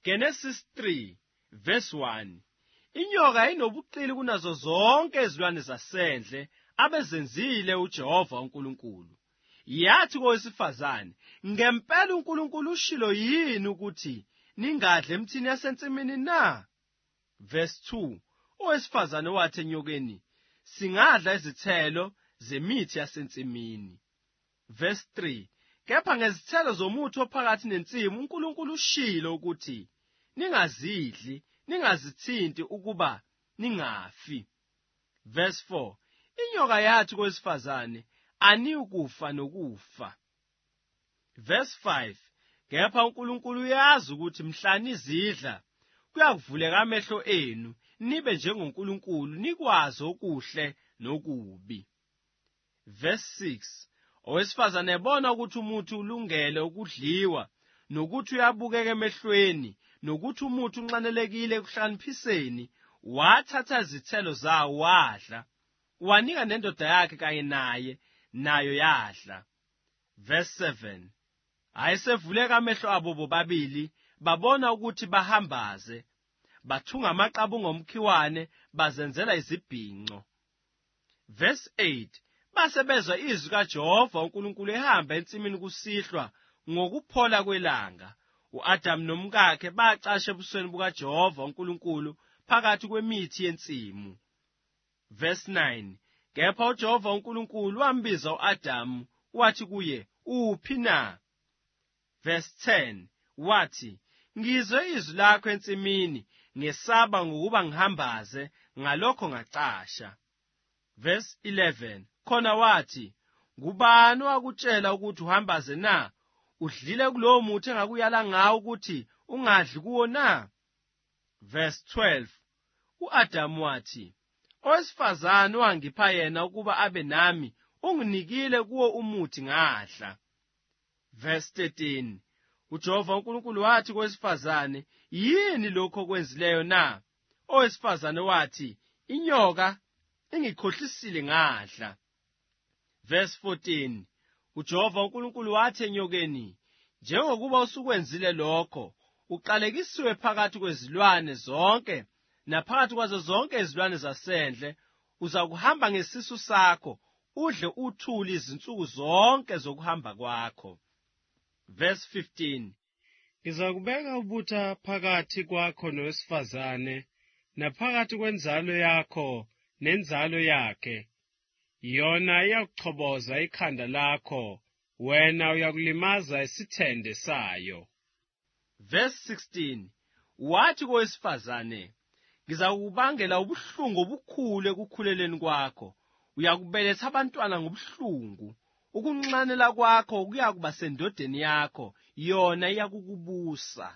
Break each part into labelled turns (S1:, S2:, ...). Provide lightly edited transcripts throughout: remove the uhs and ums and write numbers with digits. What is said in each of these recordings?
S1: Genesis 3 verse 1. Inyoka inobuqili kunazo zonke izilwane zasendle abezenzile uJehova uNkulunkulu. Yathi kowesifazane, ngempela uNkulunkulu ushilo yini ukuthi ningadle emthini yasensimini na? Verse 2. Owesifazane wathi enyokeni, singadla izithelo zemithi yasensimini. Verse 3. Kepha ngezithelo zomuthi ophakathi nensimu uNkulunkulu ushilo ukuthi ningazidli, ningazithinti ukuba ningafi. Verse 4. Inyoka yathi kowesifazane, aniyukufa nokufa. Verse 5. Kepha uNkulunkulu uyazi ukuthi mhla nizidla kuyakuvuleka amehlo enu nibe njengoNkulunkulu nikwazi okuhle nokubi. Verse 6. Owesifazane ebona ukuthi umuthi ulungele ukudliwa nokuthi uyabukeka emehlweni nokuthi umuthi unxanelekile ekuhlakaniphiseni, wathatha izithelo zawo wadla, wanika nendoda yakhe kanye naye, nayo yadla. Verse 7. Ayesevuleka amehlo abo bobabili, babona ukuthi bahambaze, bathunga amaqabunga omkhiwane, bazenzela izibhinqo. Verse 8. Base bezwa izwi kaJehova uNkulunkulu ehamba ensimini kusihlwa ngokuphola kwelanga. U-Adamu nomkakhe bacasha ebusweni bukaJehova uNkulunkulu phakathi kwemithi yensimu. Verse 9. Kepha uJehova uNkulunkulu wambiza u-Adamu, wathi kuye, uphi na? Verse 10. Wathi, ngizwe izwi lakho ensimini, ngesaba ngokuba ngihambaze, ngalokho ngacasha. Verse 11. Khona wathi, ngubani wakutshela ukuthi uhambaze na? Udlile kulowo muthi engakuyala ngawo ukuthi ungadli kuwo na? Verse 12. U-Adamu wathi, owesifazane wangipha yena ukuba abe nami, unginikile kuwo umuthi ngadla. Verse 13. uJehova uNkulunkulu wathi kowesifazane, yini lokho okwenzileyo na? Owesifazane wathi, inyoka ingikhohlisile ngadla. Verse 14. uJehova uNkulunkulu wathi enyokeni, njengokuba usukwenzile lokho, uqalekisiwe phakathi kwezilwane zonke, naphakathi kwazo zonke izilwane zasendle, uzakuhamba ngesisu sakho, udle uthuli izinsuku zonke zokuhamba kwakho. Verse 15. Ngizakubeka ubutha phakathi kwakho nowesifazane, naphakathi kwenzalo yakho nenzalo yakhe. Yona iyakuchoboza ikhanda lakho, wena uyakulimaza isithende sayo. Verse 16. Wathi kowesifazane, ngizakubangela ubuhlungu obukhulu ekukhuleleni kwakho, uyakubeletha abantwana ngobuhlungu. Ukunxanela kwakho kuyakuba sendodeni yakho, yona iyakukubusa.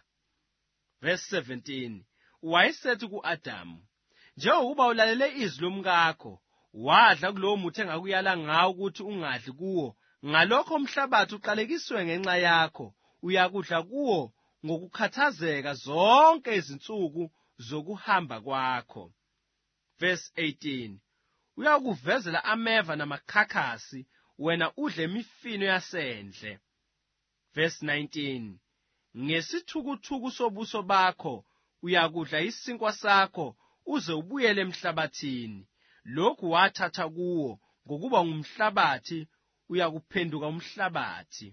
S1: Verse 17. Wayesethi ku-Adamu, njengokuba ulalele izwi lomkakho, wadla kulowo muthi engakuyala ngawo ukuthi ungadli kuwo, ngalokho umhlabathi uqalekisiwe ngenxa yakho, uyakudla kuwo ngokukhathazeka zonke izinsuku zokuhamba kwakho. Verse 18. Uyakuvezela ameva namakhakhasi, wena udle imifino yasendle. Verse 19. Ngesithukuthuku sobuso bakho uyakudla isinkwa sakho, uze ubuyele emhlabathini. Lokhu wathatha kuwo ngokuba ngumhlabathi, uyakuphenduka umhlabathi.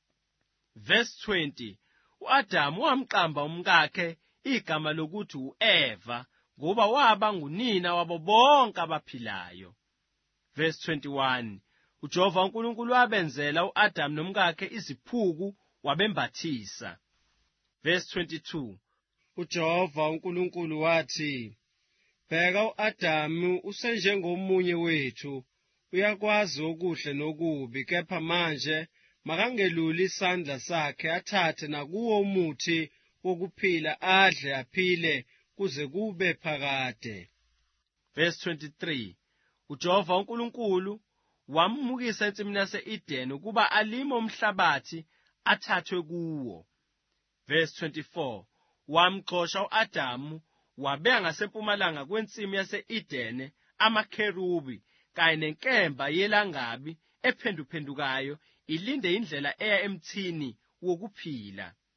S1: Verse 20. U-Adamu wamqamba umkakhe igama lokuthi u-Eva, ngoba waba ngunina wabo bonke abaphilayo. Verse 21. uJehova uNkulunkulu wabenzela u-Adamu nomkakhe iziphuku, wabembathisa. Verse 22. uJehova uNkulunkulu wathi, bheka u-Adamu usenjengomunye wethu, uyakwazi okuhle nokubi, kepha manje makangeluli isandla sakhe athathe nakuwo umuthi wokuphila adle aphile kuze kube phakade. Verse 23. uJehova uNkulunkulu wamukisa ensimini yase-Edeni ukuba alime umhlabathi athathwe kuwo. Verse 24. Wamxosha u-Adamu, wabeka ngasempumalanga kwensimu yase-Edeni amakherubi kanye nenkemba yelangabi ephenduphendukayo ilinde indlela eya emthini wokuphila.